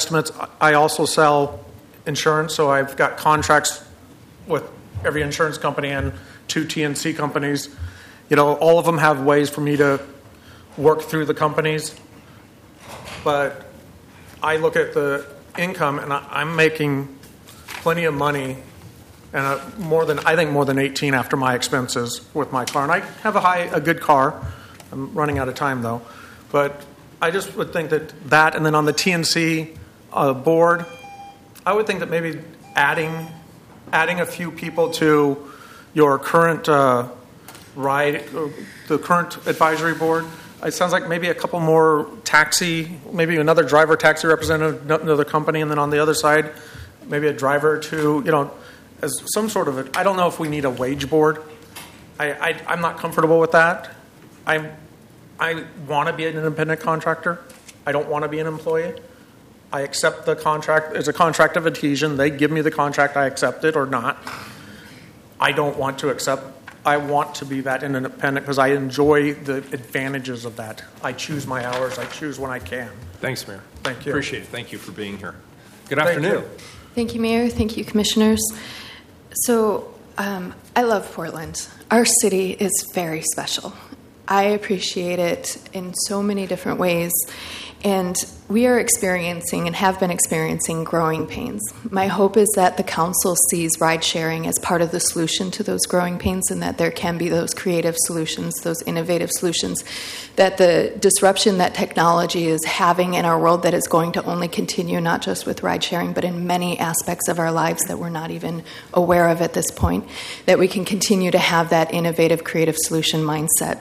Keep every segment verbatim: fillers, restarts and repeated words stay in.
estimates. I also sell insurance, so I've got contracts with every insurance company and two T N C companies. You know, all of them have ways for me to work through the companies. But I look at the income, and I, I'm making plenty of money, and uh, more than I think more than eighteen after my expenses with my car. And I have a high, a good car. I'm running out of time though, but I just would think that that, and then on the T N C uh, board, I would think that maybe adding adding a few people to your current uh, ride, the current advisory board. It sounds like maybe a couple more taxi, maybe another driver taxi representative, another company, and then on the other side, maybe a driver or two, you know, as some sort of a, I don't know if we need a wage board. I, I, I'm not comfortable with that. I I want to be an independent contractor. I don't want to be an employee. I accept the contract. It's a contract of adhesion. They give me the contract. I accept it or not. I don't want to accept. I want to be that independent because I enjoy the advantages of that. I choose my hours. I choose when I can. Thanks, Mayor. Thank you. Appreciate it. Thank you for being here. Good Thank afternoon. you. Thank you, Mayor. Thank you, Commissioners. So um, I love Portland. Our city is very special. I appreciate it in so many different ways. And we are experiencing and have been experiencing growing pains. My hope is that the council sees ride sharing as part of the solution to those growing pains, and that there can be those creative solutions, those innovative solutions, that the disruption that technology is having in our world that is going to only continue, not just with ride sharing, but in many aspects of our lives that we're not even aware of at this point, that we can continue to have that innovative, creative solution mindset.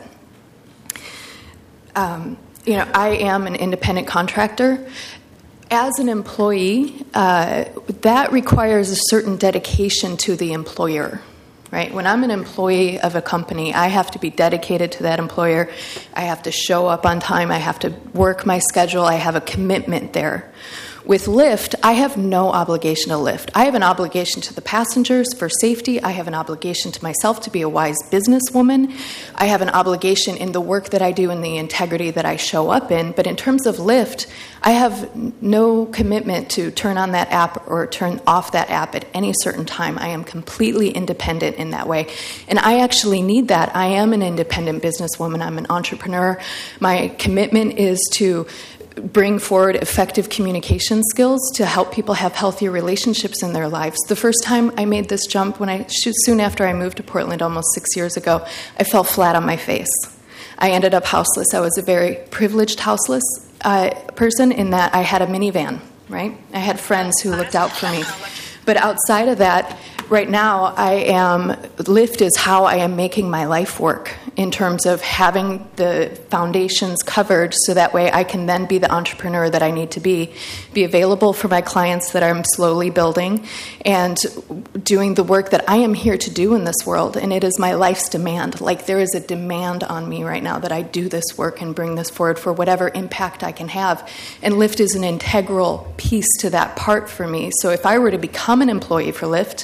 Um, You know, I am an independent contractor. As an employee, uh, that requires a certain dedication to the employer, right? When I'm an employee of a company, I have to be dedicated to that employer. I have to show up on time. I have to work my schedule. I have a commitment there. With Lyft, I have no obligation to Lyft. I have an obligation to the passengers for safety. I have an obligation to myself to be a wise businesswoman. I have an obligation in the work that I do and the integrity that I show up in. But in terms of Lyft, I have no commitment to turn on that app or turn off that app at any certain time. I am completely independent in that way. And I actually need that. I am an independent businesswoman. I'm an entrepreneur. My commitment is to bring forward effective communication skills to help people have healthier relationships in their lives. The first time I made this jump, when I soon after I moved to Portland almost six years ago, I fell flat on my face. I ended up houseless. I was a very privileged houseless uh, person in that I had a minivan, right? I had friends who looked out for me. But outside of that, right now, I am, Lyft is how I am making my life work in terms of having the foundations covered so that way I can then be the entrepreneur that I need to be, be available for my clients that I'm slowly building, and doing the work that I am here to do in this world. And it is my life's demand. Like, there is a demand on me right now that I do this work and bring this forward for whatever impact I can have. And Lyft is an integral piece to that part for me. So if I were to become an employee for Lyft,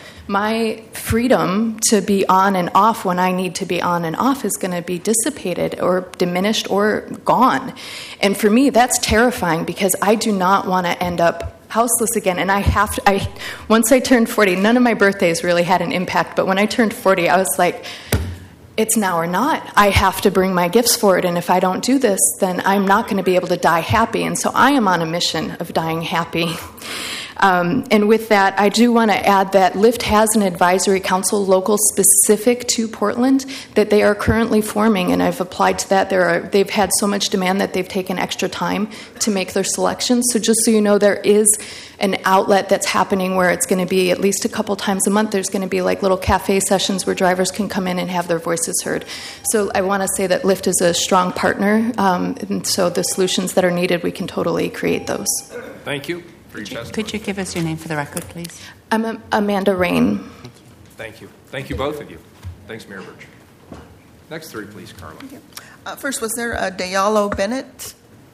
my freedom to be on and off when I need to be on and off is going to be dissipated or diminished or gone. And for me, that's terrifying because I do not want to end up houseless again. And I have to, I, once I turned forty, none of my birthdays really had an impact, but when I turned forty, I was like, it's now or not. I have to bring my gifts forward, and if I don't do this, then I'm not going to be able to die happy. And so I am on a mission of dying happy. Um, and with that, I do want to add that Lyft has an advisory council local specific to Portland that they are currently forming, and I've applied to that. There are, they've had so much demand that they've taken extra time to make their selections. So just so you know, there is an outlet that's happening where it's going to be at least a couple times a month. There's going to be like little cafe sessions where drivers can come in and have their voices heard. So I want to say that Lyft is a strong partner, um, and so the solutions that are needed, we can totally create those. Thank you. Could you, could you give us your name for the record, please? I'm a, Amanda Rain. Thank you. Thank you, both of you. Thanks, Mayor Birch. Next three, please, Carla. Uh, first, was there a Diallo Bennett?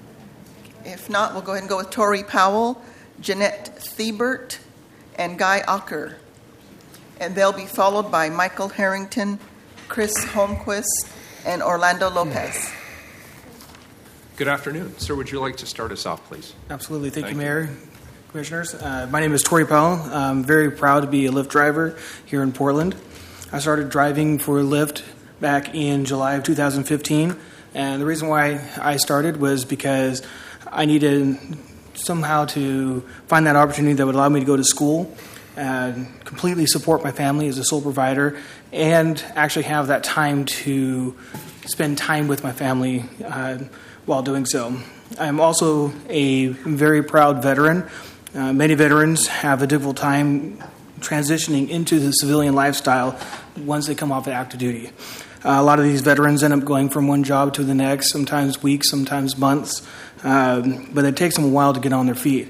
If not, we'll go ahead and go with Tori Powell, Jeanette Thiebert, and Guy Ocker. And they'll be followed by Michael Harrington, Chris Holmquist, and Orlando Lopez. Good afternoon. Sir, would you like to start us off, please? Absolutely. Thank, Thank you, you. Mayor, Commissioners. Uh, my name is Tori Powell. I'm very proud to be a Lyft driver here in Portland. I started driving for Lyft back in July of two thousand fifteen, and the reason why I started was because I needed somehow to find that opportunity that would allow me to go to school, and completely support my family as a sole provider, and actually have that time to spend time with my family uh, while doing so. I'm also a very proud veteran. Uh, many veterans have a difficult time transitioning into the civilian lifestyle once they come off of active duty. Uh, a lot of these veterans end up going from one job to the next, sometimes weeks, sometimes months, um, but it takes them a while to get on their feet.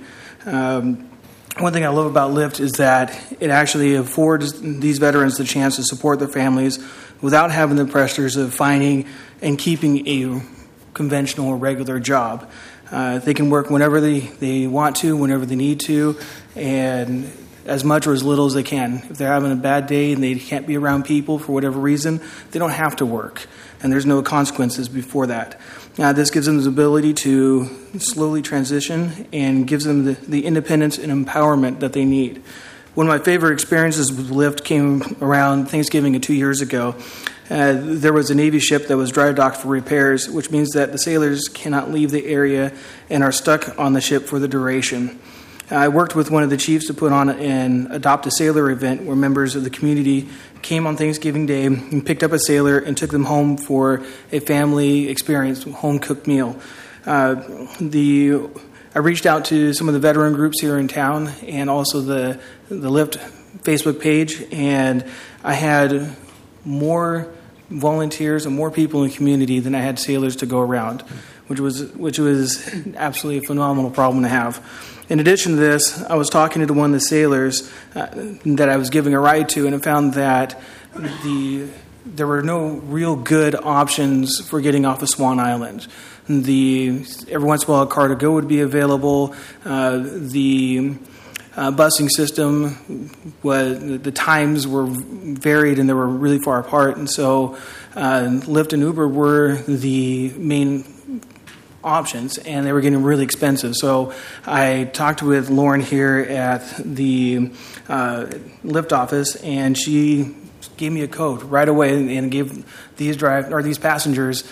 Um, one thing I love about Lyft is that it actually affords these veterans the chance to support their families without having the pressures of finding and keeping a conventional or regular job. Uh, they can work whenever they, they want to, whenever they need to, and as much or as little as they can. If they're having a bad day and they can't be around people for whatever reason, they don't have to work, and there's no consequences before that. Uh, this gives them the ability to slowly transition and gives them the, the independence and empowerment that they need. One of my favorite experiences with Lyft came around Thanksgiving of two years ago. Uh, there was a Navy ship that was dry docked for repairs, which means that the sailors cannot leave the area and are stuck on the ship for the duration. I worked with one of the chiefs to put on an Adopt a Sailor event where members of the community came on Thanksgiving Day and picked up a sailor and took them home for a family experience, home-cooked meal. Uh, the I reached out to some of the veteran groups here in town and also the, the Lyft Facebook page, and I had more volunteers and more people in the community than I had sailors to go around, which was which was absolutely a phenomenal problem to have. In addition to this, I was talking to one of the sailors uh, that I was giving a ride to, and I found that the there were no real good options for getting off of Swan Island. The every once in a while, a car to go would be available. Uh, the Uh, busing system was the times were varied and they were really far apart, and so uh, Lyft and Uber were the main options, and they were getting really expensive. So I talked with Lauren here at the uh, Lyft office, and she gave me a code right away and gave these drive or these passengers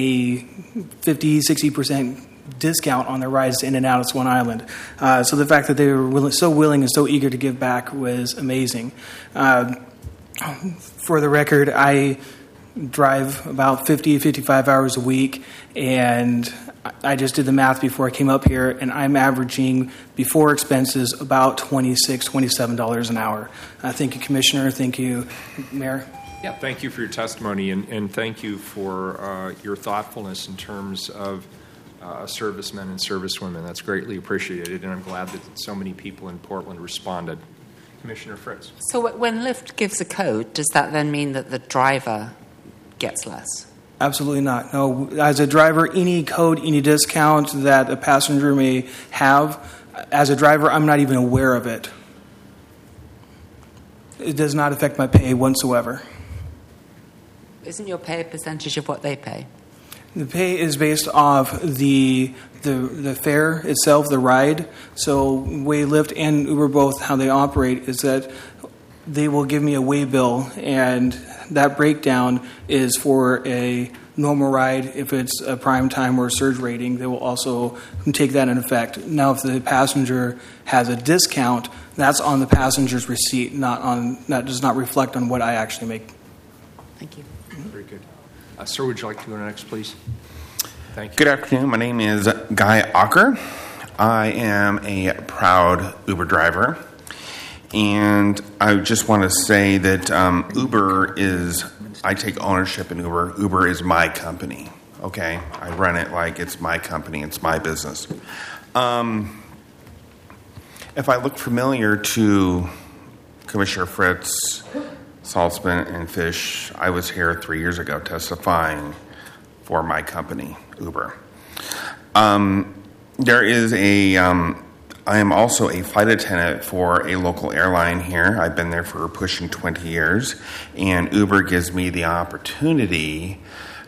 a fifty, sixty percent discount on their rides in and out of Swan Island. Uh, so the fact that they were willing, so willing and so eager to give back was amazing. Uh, for the record, I drive about fifty, fifty-five hours a week, and I just did the math before I came up here, and I'm averaging, before expenses, about twenty-six dollars, twenty-seven dollars an hour. Uh, thank you, Commissioner. Thank you, Mayor. Yeah, thank you for your testimony, and, and thank you for uh, your thoughtfulness in terms of Uh, servicemen and servicewomen. That's greatly appreciated, and I'm glad that so many people in Portland responded. Commissioner Fritz. So w- when Lyft gives a code, does that then mean that the driver gets less? Absolutely not. No, as a driver, any code, any discount that a passenger may have, as a driver, I'm not even aware of it. It does not affect my pay whatsoever. Isn't your pay a percentage of what they pay? The pay is based off the the the fare itself, the ride. So way Lyft and Uber both, how they operate is that they will give me a way bill, and that breakdown is for a normal ride. If it's a prime time or a surge rating, they will also take that in effect. Now, if the passenger has a discount, that's on the passenger's receipt, not on that does not reflect on what I actually make. Thank you. Very good. Uh, sir, would you like to go next, please? Thank you. Good afternoon. My name is Guy Ocker. I am a proud Uber driver. And I just want to say that um, Uber is, I take ownership in Uber. Uber is my company, okay? I run it like it's my company. It's my business. Um, if I look familiar to Commissioner Fritz, Saltzman, and Fish, I was here three years ago testifying for my company, Uber. Um, there is a, um, I am also a flight attendant for a local airline here. I've been there for pushing twenty years, and Uber gives me the opportunity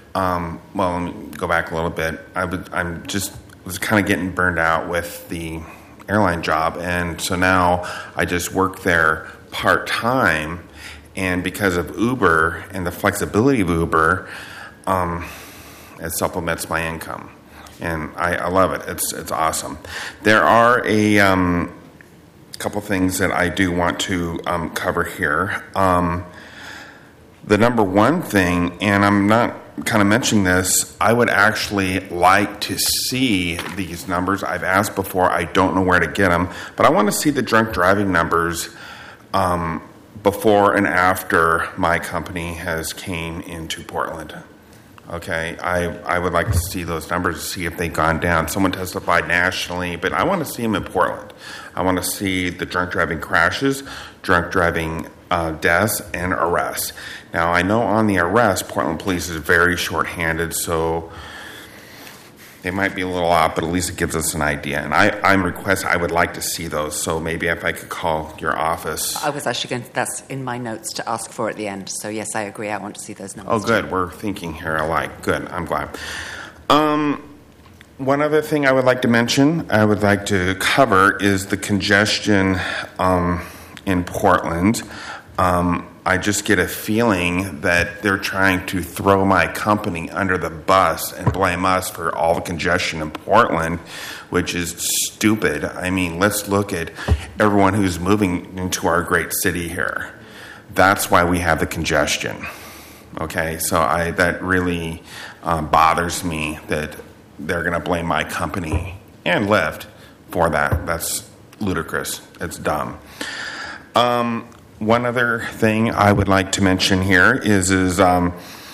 um, well, let me go back a little bit. I would, I'm just was kind of getting burned out with the airline job, and so now I just work there part time. And because of Uber and the flexibility of Uber, um, it supplements my income, and I, I love it. It's it's awesome. There are a um, couple things that I do want to um, cover here. Um, the number one thing, and I'm not kind of mentioning this, I would actually like to see these numbers. I've asked before. I don't know where to get them, but I want to see the drunk driving numbers um, before and after my company has came into Portland. Okay, I, I would like to see those numbers to see if they've gone down. Someone testified nationally, but I want to see them in Portland. I want to see the drunk driving crashes, drunk driving uh, deaths, and arrests. Now, I know on the arrest, Portland Police is very short-handed, so they might be a little off, but at least it gives us an idea. And I, I'm request I would like to see those, so maybe if I could call your office. I was actually going to, that's in my notes to ask for at the end. So yes, I agree. I want to see those numbers. Oh, good. Too. We're thinking here alike. Good. I'm glad. Um, one other thing I would like to mention, I would like to cover is the congestion um, in Portland. Um, I just get a feeling that they're trying to throw my company under the bus and blame us for all the congestion in Portland, which is stupid. I mean, let's look at everyone who's moving into our great city here. That's why we have the congestion. Okay, so I that really um, bothers me that they're going to blame my company and Lyft for that. That's ludicrous. It's dumb. Um... One other thing I would like to mention here is, is um,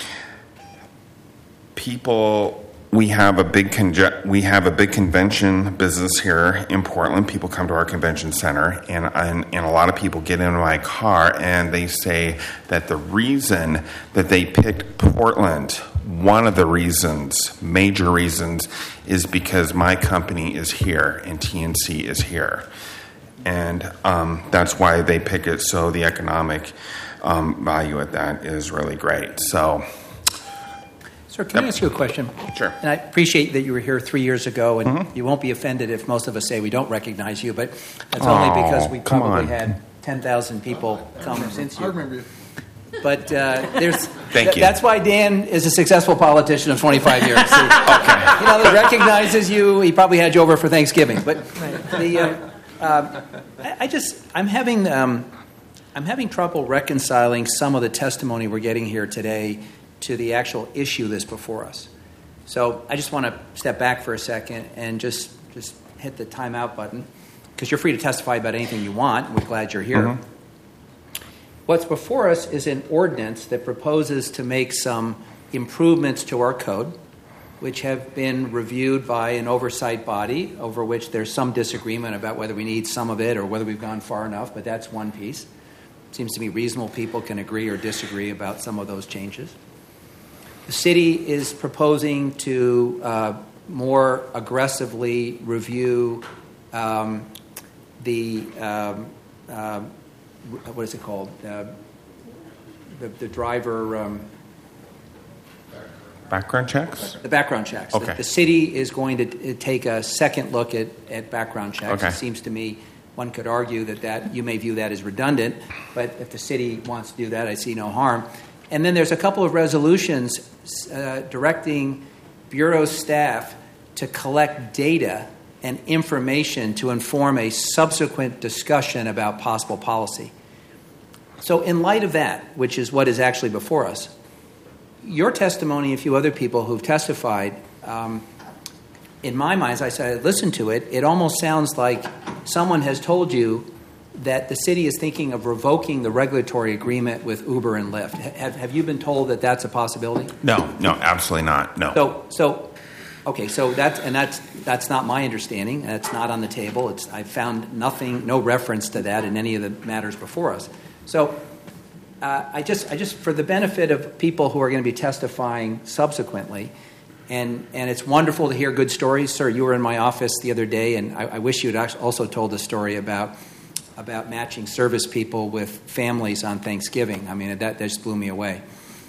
people. We have a big conge- we have a big convention business here in Portland. People come to our convention center, and, and and a lot of people get into my car and they say that the reason that they picked Portland, one of the reasons, major reasons, is because my company is here and T N C is here. And um, that's why they pick it. So the economic um, value of that is really great. So, sir, can I ask you a question? Sure. And I appreciate that you were here three years ago, and Mm-hmm. you won't be offended if most of us say we don't recognize you, but that's Oh, only because we come probably on. had ten thousand people come since you. I remember you. But uh, there's. Thank th- you. That's why Dan is a successful politician of twenty-five years. He, okay. You know, he recognizes you. He probably had you over for Thanksgiving, but the. Uh, Uh, I, I just I'm having um, I'm having trouble reconciling some of the testimony we're getting here today to the actual issue that's before us. So I just want to step back for a second and just just hit the timeout button, because you're free to testify about anything you want. We're glad you're here. Mm-hmm. What's before us is an ordinance that proposes to make some improvements to our code, which have been reviewed by an oversight body over which there's some disagreement about whether we need some of it or whether we've gone far enough, but that's one piece. It seems to me reasonable people can agree or disagree about some of those changes. The city is proposing to uh, more aggressively review um, the, um, uh, what is it called, uh, the, the driver... Um, Background checks? The background checks. Okay. The, the city is going to t- take a second look at, at background checks. Okay. It seems to me one could argue that, that you may view that as redundant, but if the city wants to do that, I see no harm. And then there's a couple of resolutions uh, directing Bureau staff to collect data and information to inform a subsequent discussion about possible policy. So in light of that, which is what is actually before us, your testimony, a few other people who've testified, um, in my mind, as I said, I listened to it, it almost sounds like someone has told you that the city is thinking of revoking the regulatory agreement with Uber and Lyft. Have, have you been told that that's a possibility? No, no, absolutely not. No. So, so, okay, so that's and that's that's not my understanding. That's not on the table. It's I found nothing, no reference to that in any of the matters before us. So. Uh, I just, I just, for the benefit of people who are going to be testifying subsequently, and and it's wonderful to hear good stories. Sir, you were in my office the other day, and I, I wish you had also told a story about about matching service people with families on Thanksgiving. I mean, that, that just blew me away.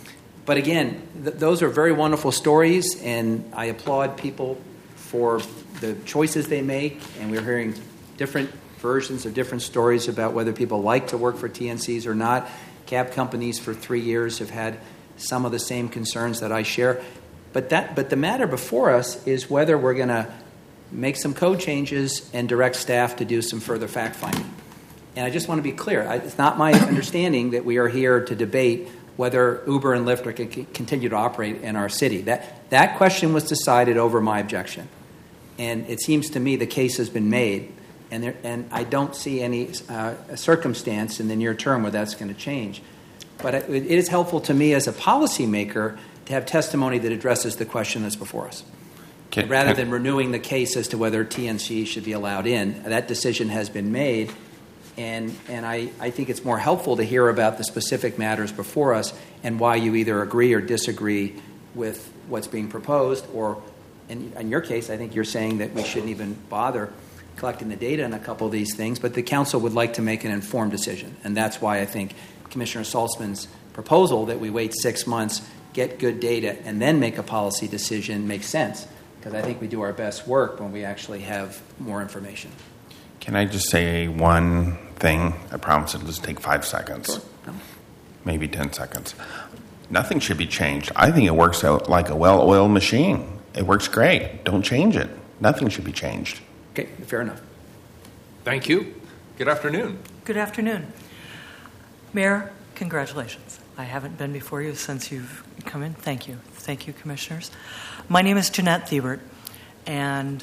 but again, th- those are very wonderful stories, and I applaud people for the choices they make, and we're hearing different versions of different stories about whether people like to work for T N Cs or not. Cab companies for three years have had some of the same concerns that I share. But that, but the matter before us is whether we're going to make some code changes and direct staff to do some further fact-finding. And I just want to be clear. I, it's not my understanding that we are here to debate whether Uber and Lyft are going to continue to operate in our city. That, that question was decided over my objection. And it seems to me the case has been made. And, there, and I don't see any uh, circumstance in the near term where that's going to change. But it, it is helpful to me as a policymaker to have testimony that addresses the question that's before us. Can, Rather can, than renewing the case as to whether T N C should be allowed in. That decision has been made, and, and I, I think it's more helpful to hear about the specific matters before us and why you either agree or disagree with what's being proposed, or in, in your case, I think you're saying that we shouldn't even bother collecting the data on a couple of these things, but the council would like to make an informed decision, and that's why I think Commissioner Saltzman's proposal that we wait six months, get good data, and then make a policy decision makes sense, because I think we do our best work when we actually have more information. can I just say one thing? I promise it'll just take five seconds. Sure. No. Maybe ten seconds. Nothing should be changed. I think it works out like a well-oiled machine. It works great. Don't change it. Nothing should be changed. Okay, fair enough. Thank you. Good afternoon. Good afternoon. Mayor, congratulations. I haven't been before you since you've come in. Thank you. Thank you, commissioners. My name is Jeanette Thiebert, and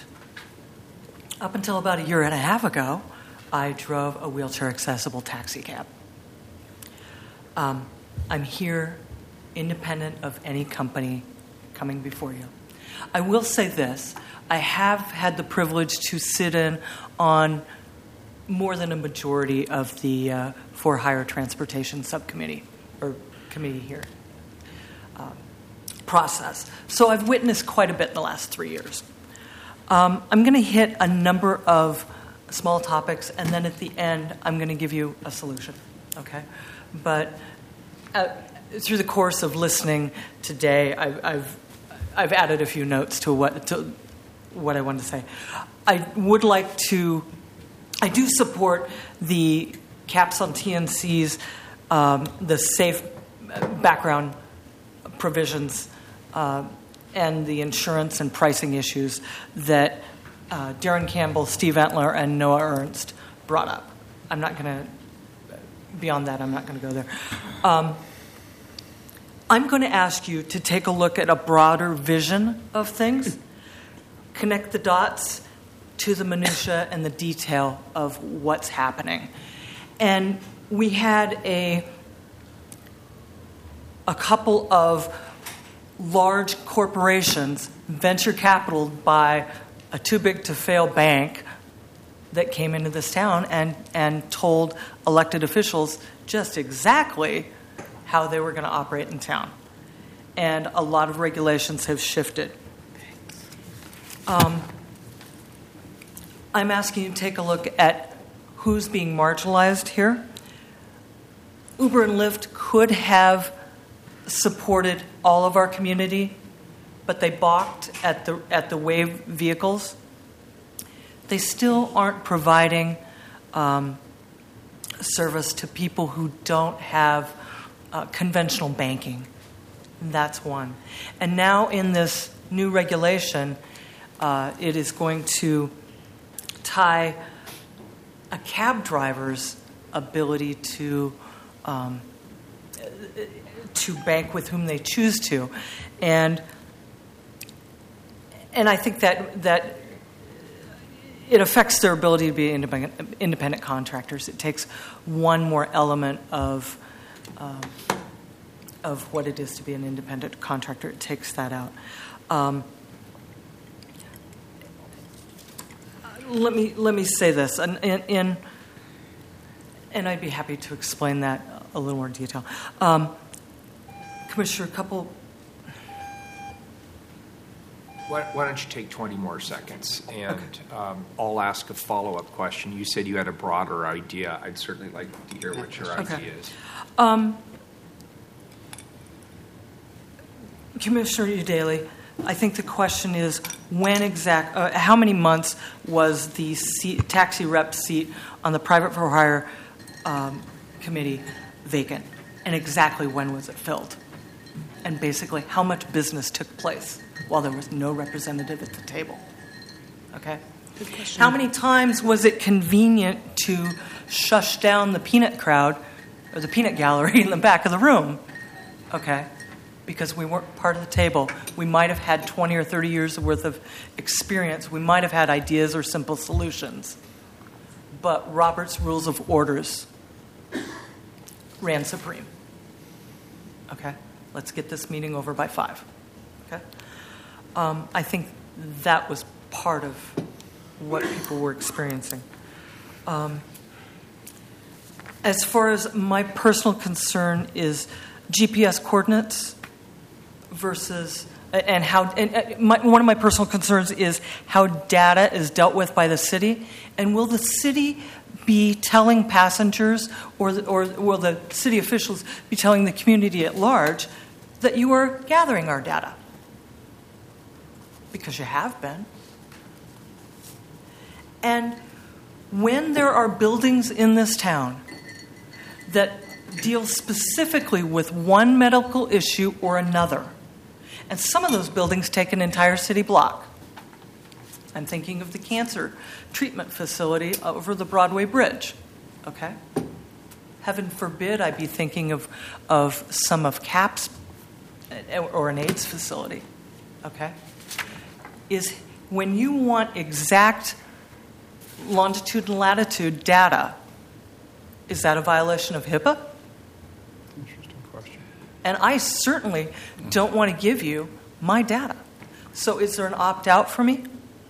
up until about a year and a half ago, I drove a wheelchair-accessible taxi cab. Um, I'm here independent of any company coming before you. I will say this. I have had the privilege to sit in on more than a majority of the uh, for hire transportation subcommittee or committee here um, process. So I've witnessed quite a bit in the last three years. Um, I'm going to hit a number of small topics, and then at the end, I'm going to give you a solution. Okay, but uh, through the course of listening today, I've I've, I've added a few notes to what to what I wanted to say. I would like to. I do support the caps on T N Cs, um, the safe background provisions, uh, and the insurance and pricing issues that uh, Darren Campbell, Steve Entler, and Noah Ernst brought up. I'm not going to, beyond that, I'm not going to go there. Um, I'm going to ask you to take a look at a broader vision of things, connect the dots to the minutia and the detail of what's happening. And we had a a couple of large corporations venture capitaled by a too big to fail bank that came into this town and, and told elected officials just exactly how they were going to operate in town. And a lot of regulations have shifted. Um, I'm asking you to take a look at who's being marginalized here. Uber and Lyft could have supported all of our community, but they balked at the at the Wave vehicles. They still aren't providing um, service to people who don't have uh, conventional banking. That's one. And now in this new regulation, uh, it is going to tie a cab driver's ability to um, to bank with whom they choose to, and and I think that that it affects their ability to be independent, independent contractors. It takes one more element of um, of what it is to be an independent contractor. It takes that out. Um, Let me let me say this, and in, in, and I'd be happy to explain that a little more in detail. Um, Commissioner, a couple. Why, why don't you take twenty more seconds, and Okay. um, I'll ask a follow-up question. You said you had a broader idea. I'd certainly like to hear what your Okay. idea is. Um, Commissioner Udaly, I think the question is when exact, uh, how many months was the seat, taxi rep seat on the private for hire um, committee vacant, and exactly when was it filled? And basically, how much business took place while there was no representative at the table? Okay. Good question. How many times was it convenient to shush down the peanut crowd or the peanut gallery in the back of the room? Okay. Because we weren't part of the table. We might have had twenty or thirty years worth of experience. We might have had ideas or simple solutions. But Robert's Rules of Orders ran supreme. Okay? Let's get this meeting over by five. Okay? Um, I think that was part of what people were experiencing. Um, as far as my personal concern is G P S coordinates versus, and how, and my, one of my personal concerns is how data is dealt with by the city, and will the city be telling passengers, or the, or will the city officials be telling the community at large that you are gathering our data? Because you have been. And when there are buildings in this town that deal specifically with one medical issue or another, and some of those buildings take an entire city block. I'm thinking of the cancer treatment facility over the Broadway Bridge, okay? Heaven forbid I be thinking of, of some of CAP's or an AIDS facility, okay? Is when you want exact longitude and latitude data, is that a violation of HIPAA? Interesting question. And I certainly don't want to give you my data. So is there an opt-out for me?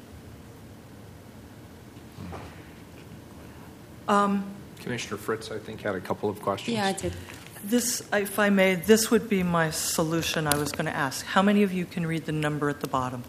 Um, Commissioner Fritz, I think, had a couple of questions. Yeah, I did. this, if I may, this would be my solution I was going to ask. How many of you can read the number at the bottom?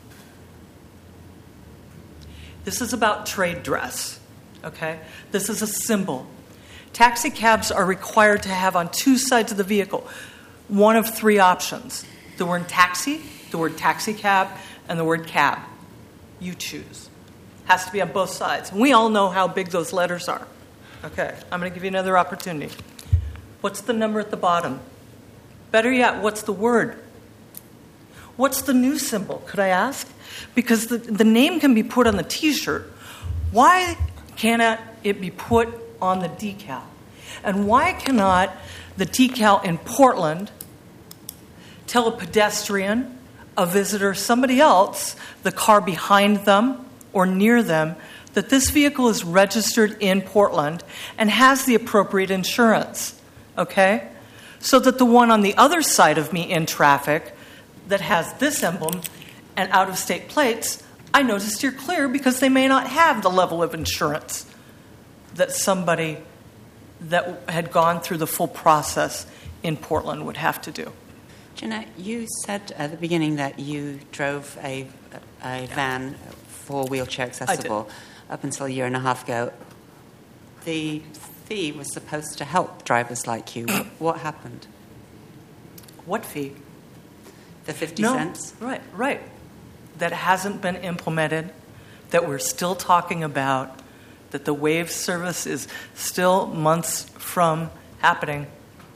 This is about trade dress, okay? This is a symbol. Taxi cabs are required to have on two sides of the vehicle one of three options. The word taxi, the word taxi cab, and the word cab. You choose. Has to be on both sides. And we all know how big those letters are. Okay, I'm going to give you another opportunity. What's the number at the bottom? Better yet, what's the word? What's the new symbol, could I ask? Because the, the name can be put on the T-shirt. Why cannot it be put on the decal? And why cannot the decal in Portland tell a pedestrian, a visitor, somebody else, the car behind them or near them, that this vehicle is registered in Portland and has the appropriate insurance, okay? So that the one on the other side of me in traffic that has this emblem and out-of-state plates, I know to steer clear because they may not have the level of insurance that somebody that had gone through the full process in Portland would have to do. Jeanette, you said at the beginning that you drove a, a van for wheelchair accessible up until a year and a half ago. The fee was supposed to help drivers like you. What happened? What fee? The fifty no, cents? Right, right. That hasn't been implemented, that we're still talking about, that the wave service is still months from happening.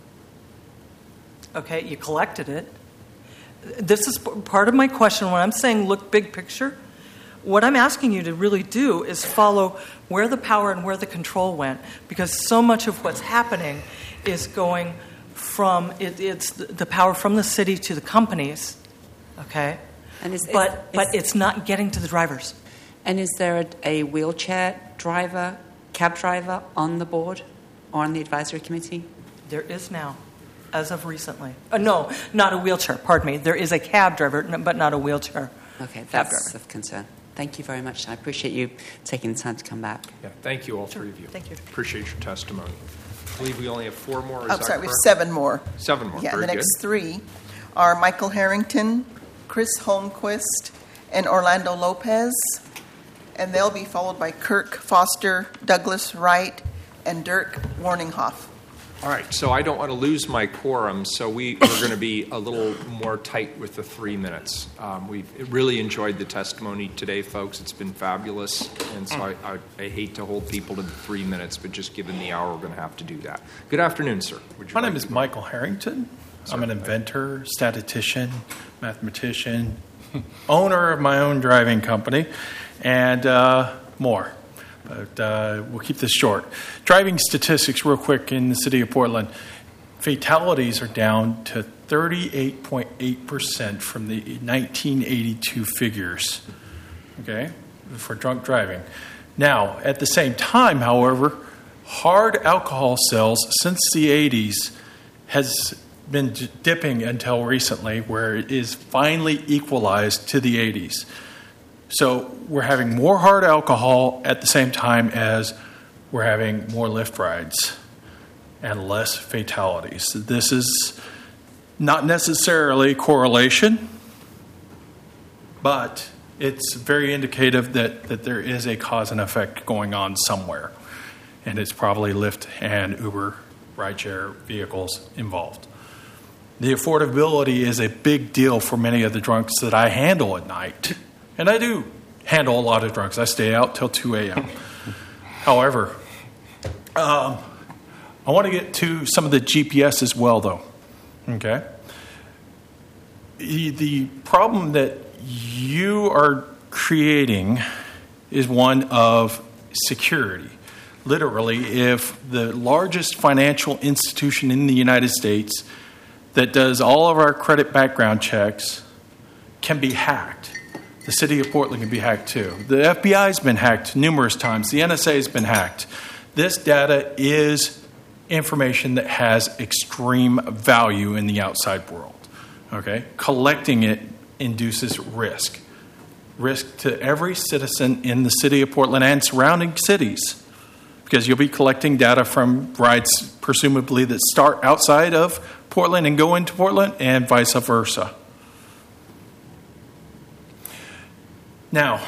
Okay, you collected it. This is part of my question. When I'm saying look big picture, what I'm asking you to really do is follow where the power and where the control went, because so much of what's happening is going from, it, it's the power from the city to the companies, okay? And is, but is, but is, it's not getting to the drivers. And is there a, a wheelchair driver, cab driver on the board or on the advisory committee? There is now, as of recently. Uh, no, not a wheelchair, pardon me. There is a cab driver, but not a wheelchair Okay, cab that's driver. of concern. Thank you very much. I appreciate you taking the time to come back. Yeah, thank you, all Sure. three of you. Thank you. Appreciate your testimony. I believe we only have four more. Is I'm that sorry, we have correct? seven more. Seven more. Yeah, Very the next good. three are Michael Harrington, Chris Holmquist, and Orlando Lopez. And they'll be followed by Kirk Foster, Douglas Wright, and Dirk Warninghoff. All right, so I don't want to lose my quorum, so we, we're going to be a little more tight with the three minutes. Um, we've really enjoyed the testimony today, folks. It's been fabulous, and so I, I, I hate to hold people to the three minutes, but just given the hour, we're going to have to do that. Good afternoon, sir. Would you My like name is to- Michael Harrington. Sir. I'm an inventor, statistician, mathematician, owner of my own driving company, and uh, more. But uh, we'll keep this short. Driving statistics, real quick, in the city of Portland. Fatalities are down to thirty-eight point eight percent from the nineteen eighty-two figures, okay, for drunk driving. Now, at the same time, however, hard alcohol sales since the eighties has been dipping until recently, where it is finally equalized to the eighties. So we're having more hard alcohol at the same time as we're having more Lyft rides and less fatalities. This is not necessarily correlation, but it's very indicative that, that there is a cause and effect going on somewhere. And it's probably Lyft and Uber rideshare vehicles involved. The affordability is a big deal for many of the drunks that I handle at night. And I do handle a lot of drunks. I stay out till two a.m. However, um, I want to get to some of the G P S as well, though. Okay? The, the problem that you are creating is one of security. Literally, if the largest financial institution in the United States that does all of our credit background checks can be hacked, the city of Portland can be hacked too. The F B I has been hacked numerous times. The N S A has been hacked. This data is information that has extreme value in the outside world. Okay? Collecting it induces risk. Risk to every citizen in the city of Portland and surrounding cities, because you'll be collecting data from rides presumably that start outside of Portland and go into Portland, and vice versa. Now,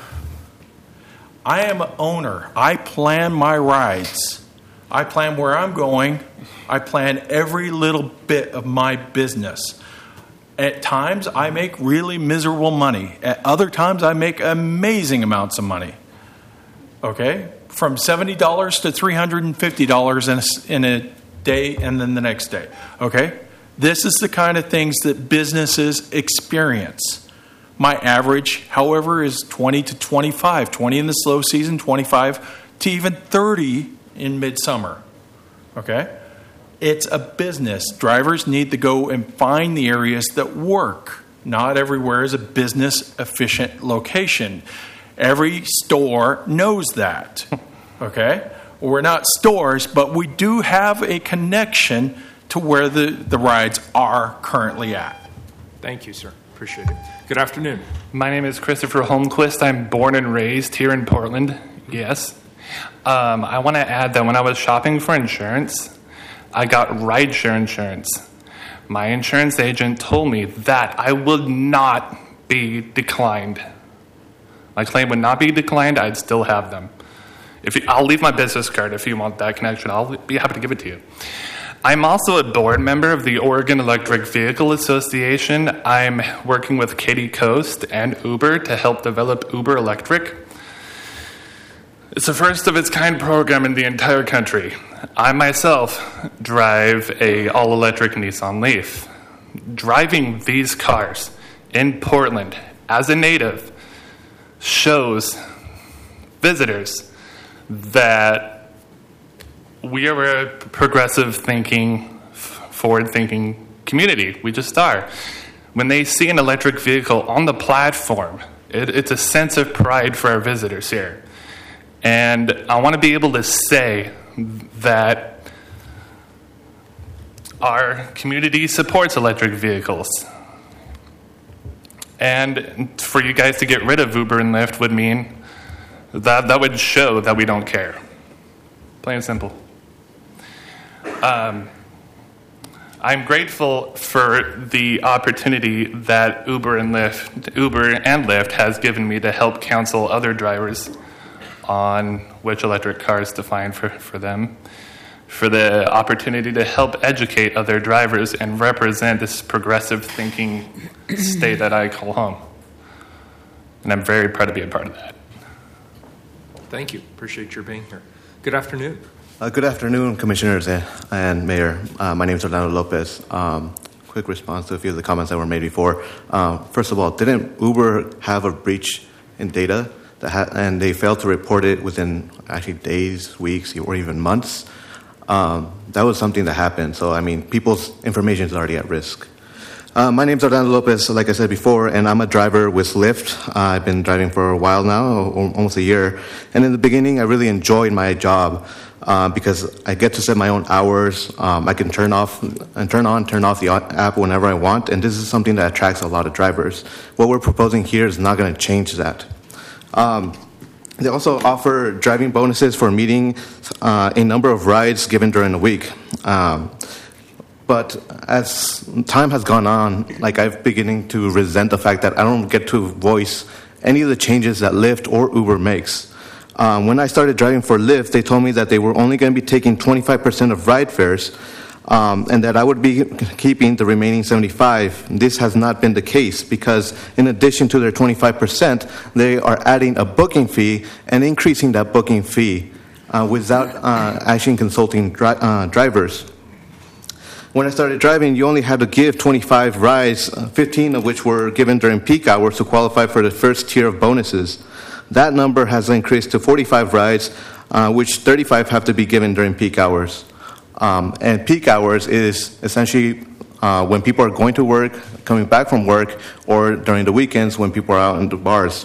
I am an owner. I plan my rides. I plan where I'm going. I plan every little bit of my business. At times, I make really miserable money. At other times, I make amazing amounts of money. Okay? From seventy dollars to three hundred fifty dollars in a, in a day and then the next day. Okay? This is the kind of things that businesses experience. My average, however, is twenty to twenty-five. twenty in the slow season, twenty-five to even thirty in midsummer. Okay? It's a business. Drivers need to go and find the areas that work. Not everywhere is a business efficient location. Every store knows that. Okay? We're not stores, but we do have a connection to where the, the rides are currently at. Thank you, sir. Appreciate it. Good afternoon. My name is Christopher Holmquist. I'm born and raised here in Portland. Yes. Um, I want to add that when I was shopping for insurance, I got rideshare insurance. My insurance agent told me that I would not be declined. My claim would not be declined. I'd still have them. If you, I'll leave my business card if you want that connection. I'll be happy to give it to you. I'm also a board member of the Oregon Electric Vehicle Association. I'm working with Katie Coast and Uber to help develop Uber Electric. It's the first of its kind program in the entire country. I myself drive a all-electric Nissan Leaf. Driving these cars in Portland as a native shows visitors that we are a progressive thinking, forward thinking community. We just are. When they see an electric vehicle on the platform, it, it's a sense of pride for our visitors here. And I want to be able to say that our community supports electric vehicles. And for you guys to get rid of Uber and Lyft would mean that that would show that we don't care. Plain and simple. Um, I'm grateful for the opportunity that Uber and Lyft, Uber and Lyft has given me to help counsel other drivers on which electric cars to find for, for them. for the opportunity to help educate other drivers and represent this progressive thinking state that I call home. And I'm very proud to be a part of that. Thank you. Appreciate your being here. Good afternoon. Uh, good afternoon, Commissioners and, and Mayor. Uh, my name is Orlando Lopez. Um, quick response to a few of the comments that were made before. Uh, first of all, didn't Uber have a breach in data that ha- and they failed to report it within actually days, weeks, or even months? Um, that was something that happened. So, I mean, people's information is already at risk. Uh, my name is Orlando Lopez, like I said before, and I'm a driver with Lyft. Uh, I've been driving for a while now, almost a year. And in the beginning, I really enjoyed my job uh, because I get to set my own hours. Um, I can turn off and turn on, turn off the app whenever I want, and this is something that attracts a lot of drivers. What we're proposing here is not going to change that. Um, They also offer driving bonuses for meeting uh, a number of rides given during the week. Um, but as time has gone on, like I'm beginning to resent the fact that I don't get to voice any of the changes that Lyft or Uber makes. Um, when I started driving for Lyft, they told me that they were only going to be taking twenty-five percent of ride fares, Um, and that I would be keeping the remaining seventy-five. This has not been the case because in addition to their twenty-five percent, they are adding a booking fee and increasing that booking fee uh, without uh, actually consulting dri- uh, drivers. When I started driving, you only had to give twenty-five rides, uh, fifteen of which were given during peak hours to qualify for the first tier of bonuses. That number has increased to forty-five rides, uh, which thirty-five have to be given during peak hours. Um, and peak hours is essentially uh, when people are going to work, coming back from work, or during the weekends when people are out in the bars.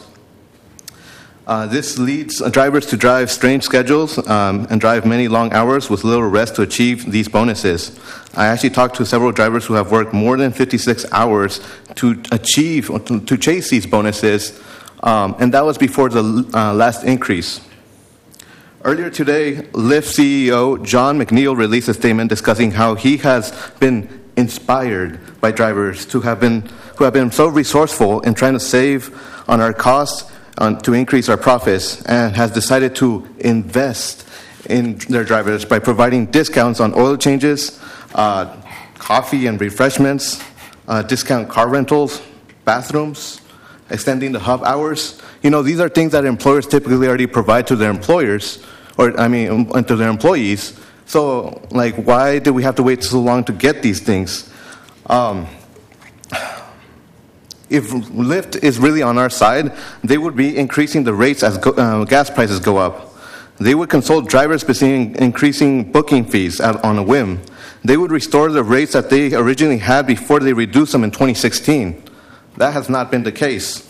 Uh, this leads drivers to drive strange schedules um, and drive many long hours with little rest to achieve these bonuses. I actually talked to several drivers who have worked more than fifty-six hours to achieve, to, to chase these bonuses, um, and that was before the uh, last increase. Earlier today, Lyft C E O John McNeil released a statement discussing how he has been inspired by drivers to have been, who have been so resourceful in trying to save on our costs on, to increase our profits, and has decided to invest in their drivers by providing discounts on oil changes, uh, coffee and refreshments, uh, discount car rentals, bathrooms, extending the hub hours. You know, these are things that employers typically already provide to their employers, or I mean, um, to their employees. So, like, why do we have to wait so long to get these things? Um, if Lyft is really on our side, they would be increasing the rates as go, uh, gas prices go up. They would consult drivers between increasing booking fees at, on a whim. They would restore the rates that they originally had before they reduced them in twenty sixteen. That has not been the case.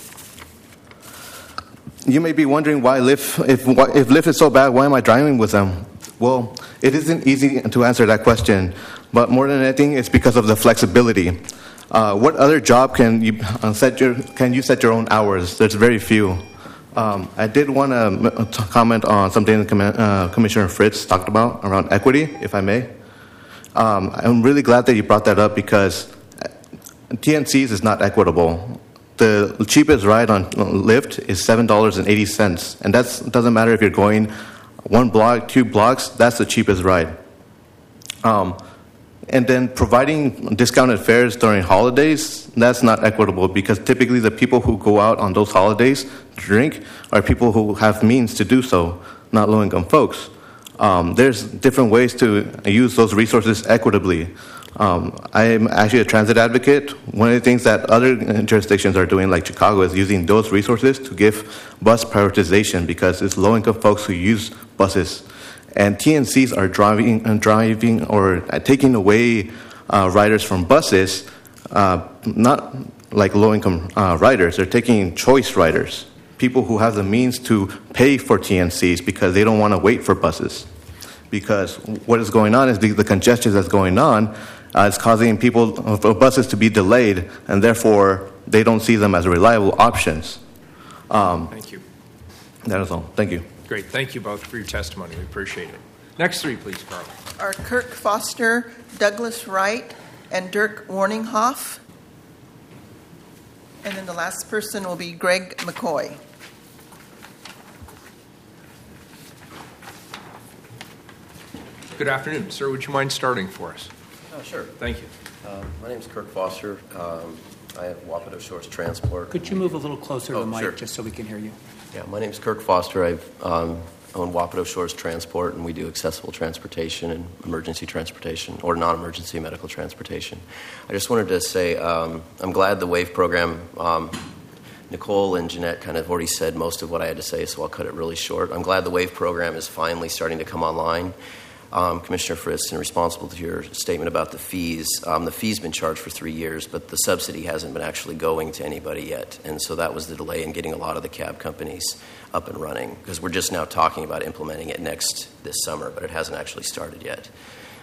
You may be wondering why Lyft, if, if Lyft is so bad, why am I driving with them? Well, it isn't easy to answer that question, but more than anything, it's because of the flexibility. Uh, what other job can you uh, set your can you set your own hours? There's very few. Um, I did want to comment on something that uh, Commissioner Fritz talked about around equity, if I may. Um, I'm really glad that you brought that up because T N Cs is not equitable. The cheapest ride on Lyft is seven dollars and eighty cents, and that doesn't matter if you're going one block, two blocks, that's the cheapest ride. Um, and then providing discounted fares during holidays, that's not equitable because typically the people who go out on those holidays to drink are people who have means to do so, not low-income folks. Um, there's different ways to use those resources equitably. Um, I am actually a transit advocate. One of the things that other jurisdictions are doing, like Chicago, is using those resources to give bus prioritization because it's low-income folks who use buses. And T N Cs are driving, uh, driving or taking away uh, riders from buses, uh, not like low-income uh, riders. They're taking choice riders, people who have the means to pay for T N Cs because they don't want to wait for buses. Because what is going on is the, the congestion that's going on Uh, it's causing people, uh, buses to be delayed, and therefore they don't see them as reliable options. Um, Thank you. That is all. Thank you. Great. Thank you both for your testimony. We appreciate it. Next three, please, Carla. Are Kirk Foster, Douglas Wright, and Dirk Warninghoff. And then the last person will be Greg McCoy. Good afternoon. Sir, would you mind starting for us? Oh, sure. Thank you. Um, my name is Kirk Foster. Um, I have Wapato Shores Transport. Could you move a little closer oh, to the mic sure. just so we can hear you? Yeah, my name is Kirk Foster. I um, own Wapato Shores Transport, and we do accessible transportation and emergency transportation, or non-emergency medical transportation. I just wanted to say um, I'm glad the WAVE program, um, Nicole and Jeanette kind of already said most of what I had to say, so I'll cut it really short. I'm glad the WAVE program is finally starting to come online. Um, Commissioner Frist, in responsible to your statement about the fees, um, the fee's been charged for three years, but the subsidy hasn't been actually going to anybody yet. And so that was the delay in getting a lot of the cab companies up and running, because we're just now talking about implementing it next this summer, but it hasn't actually started yet.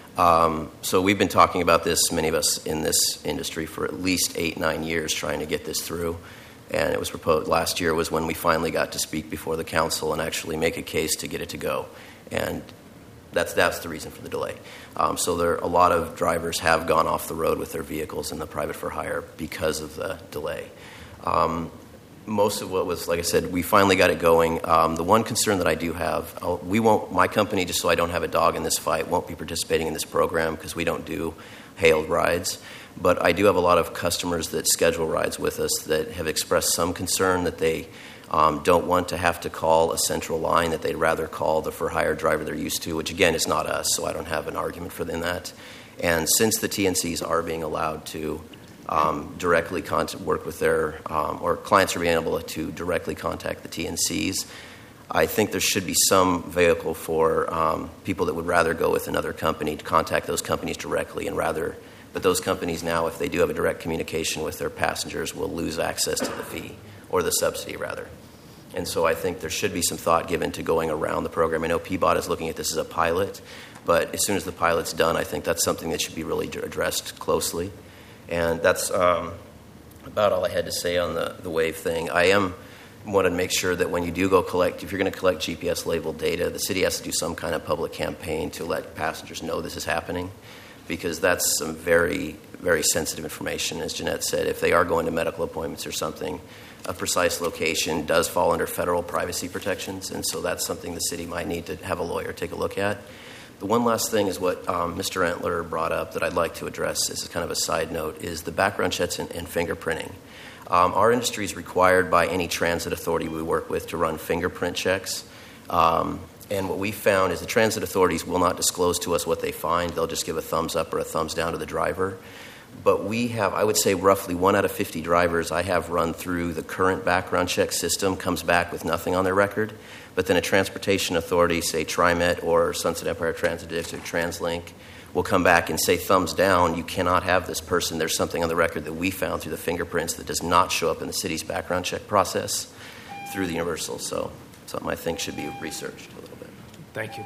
Um, so we've been talking about this, many of us in this industry, for at least eight, nine years trying to get this through. And it was proposed last year was when we finally got to speak before the council and actually make a case to get it to go. And That's that's the reason for the delay. Um, so there, a lot of drivers have gone off the road with their vehicles in the private for hire because of the delay. Um, most of what was, like I said, we finally got it going. Um, the one concern that I do have, I'll, we won't. My company, just so I don't have a dog in this fight, won't be participating in this program because we don't do hailed rides. But I do have a lot of customers that schedule rides with us that have expressed some concern that they Um, don't want to have to call a central line, that they'd rather call the for-hire driver they're used to, which, again, is not us, so I don't have an argument for them in that. And since the T N Cs are being allowed to um, directly con- work with their, um, or clients are being able to directly contact the T N Cs, I think there should be some vehicle for um, people that would rather go with another company to contact those companies directly, and rather, but those companies now, if they do have a direct communication with their passengers, will lose access to the fee, or the subsidy, rather. And so I think there should be some thought given to going around the program. I know P B O T is looking at this as a pilot, but as soon as the pilot's done, I think that's something that should be really addressed closely. And that's um, about all I had to say on the, the WAVE thing. I am want to make sure that when you do go collect, if you're going to collect G P S-labeled data, the city has to do some kind of public campaign to let passengers know this is happening, because that's some very, very sensitive information. As Jeanette said, if they are going to medical appointments or something, a precise location does fall under federal privacy protections, and so that's something the city might need to have a lawyer take a look at. The one last thing is what um, Mister Entler brought up that I'd like to address as kind of a side note, is the background checks and, and fingerprinting. Um, our industry is required by any transit authority we work with to run fingerprint checks. Um, and what we found is the transit authorities will not disclose to us what they find. They'll just give a thumbs up or a thumbs down to the driver. But we have, I would say, roughly one out of fifty drivers I have run through the current background check system comes back with nothing on their record. But then a transportation authority, say TriMet or Sunset Empire Transit District, TransLink, will come back and say, thumbs down, you cannot have this person. There's something on the record that we found through the fingerprints that does not show up in the city's background check process through the Universal. So something I think should be researched a little bit. Thank you.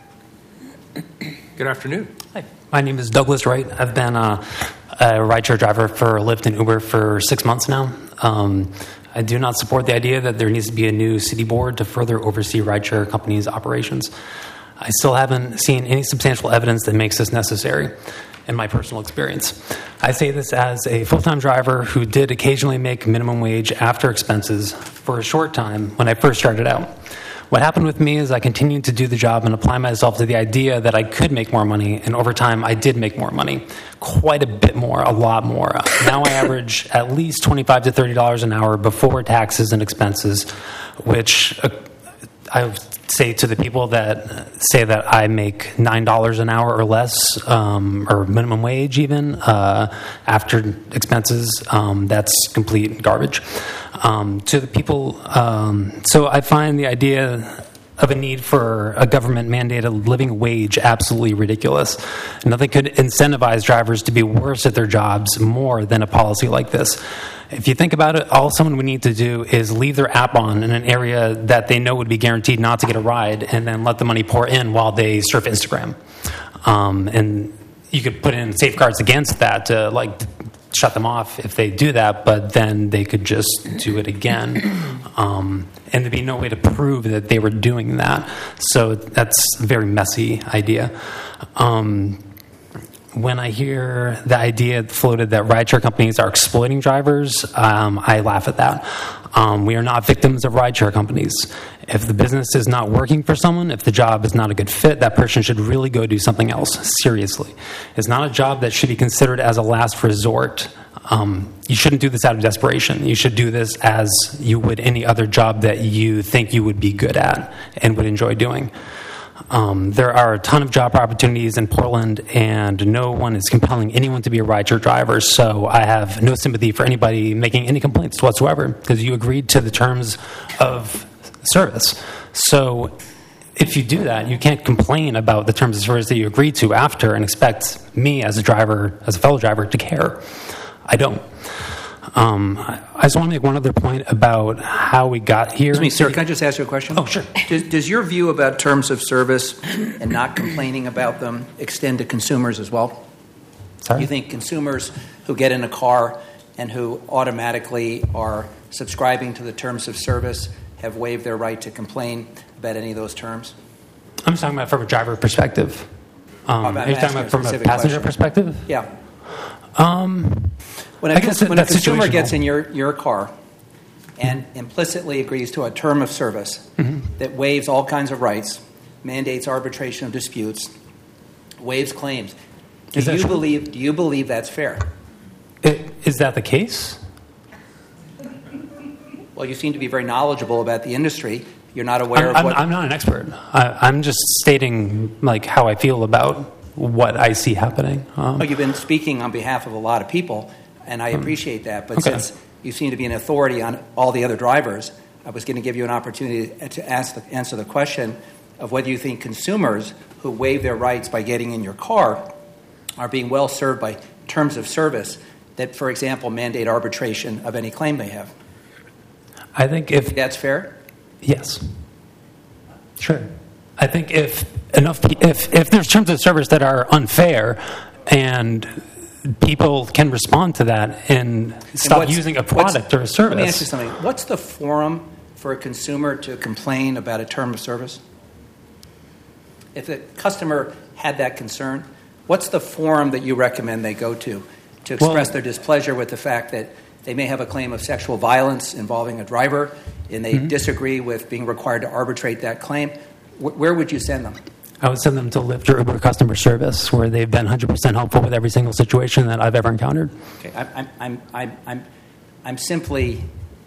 Good afternoon. Hi, my name is Douglas Wright. I've been a, a rideshare driver for Lyft and Uber for six months now. Um, I do not support the idea that there needs to be a new city board to further oversee rideshare companies' operations. I still haven't seen any substantial evidence that makes this necessary in my personal experience. I say this as a full-time driver who did occasionally make minimum wage after expenses for a short time when I first started out. What happened with me is I continued to do the job and apply myself to the idea that I could make more money, and over time I did make more money, quite a bit more, a lot more. Now I average at least twenty-five to thirty dollars an hour before taxes and expenses, which uh, I say to the people that say that I make nine dollars an hour or less, um, or minimum wage even, uh, after expenses, um, that's complete garbage. Um, to the people, um, so I find the idea of a need for a government-mandated living wage absolutely ridiculous. Nothing could incentivize drivers to be worse at their jobs more than a policy like this. If you think about it, all someone would need to do is leave their app on in an area that they know would be guaranteed not to get a ride, and then let the money pour in while they surf Instagram. Um, and you could put in safeguards against that to, like, shut them off if they do that, but then they could just do it again. Um, and there'd be no way to prove that they were doing that. So that's a very messy idea. Um, when I hear the idea floated that rideshare companies are exploiting drivers, um, I laugh at that. Um, we are not victims of rideshare companies. If the business is not working for someone, if the job is not a good fit, that person should really go do something else, seriously. It's not a job that should be considered as a last resort. Um, you shouldn't do this out of desperation. You should do this as you would any other job that you think you would be good at and would enjoy doing. Um, there are a ton of job opportunities in Portland, and no one is compelling anyone to be a rideshare driver, so I have no sympathy for anybody making any complaints whatsoever, because you agreed to the terms of service. So if you do that, you can't complain about the terms of service that you agreed to after and expect me as a driver, as a fellow driver, to care. I don't. Um, I just want to make one other point about how we got here. Excuse me, sir, can I just ask you a question? Oh, sure. Does, does your view about terms of service and not complaining about them extend to consumers as well? Sorry? You think consumers who get in a car and who automatically are subscribing to the terms of service have waived their right to complain about any of those terms? I'm just talking about from a driver perspective. Um, are you talking about from a passenger question. perspective? Yeah. Um, when a, I guess when a that's consumer situational. gets in your, your car and implicitly agrees to a term of service mm-hmm. that waives all kinds of rights, mandates arbitration of disputes, waives claims, do Is that you true? believe do you believe that's fair? It, is that the case? Well, you seem to be very knowledgeable about the industry. You're not aware I'm, of I'm, what... I'm not an expert. I, I'm just stating like how I feel about what I see happening. Um, Oh, you've been speaking on behalf of a lot of people, and I appreciate that. But Okay. since you seem to be an authority on all the other drivers, I was going to give you an opportunity to ask the, answer the question of whether you think consumers who waive their rights by getting in your car are being well served by terms of service that, for example, mandate arbitration of any claim they have. I think if That's fair? yes, sure. I think if enough, pe- if if there's terms of service that are unfair, and people can respond to that and stop what's- using a what's- product or a service. Let me ask you something. What's the forum for a consumer to complain about a term of service? If a customer had that concern, what's the forum that you recommend they go to to express Well- their displeasure with the fact that they may have a claim of sexual violence involving a driver and they Mm-hmm. disagree with being required to arbitrate that claim? Wh- where would you send them? I would send them to Lyft or Uber customer service, where they've been one hundred percent helpful with every single situation that I've ever encountered. Okay, I'm, I'm, I'm, I'm, I'm, I'm simply,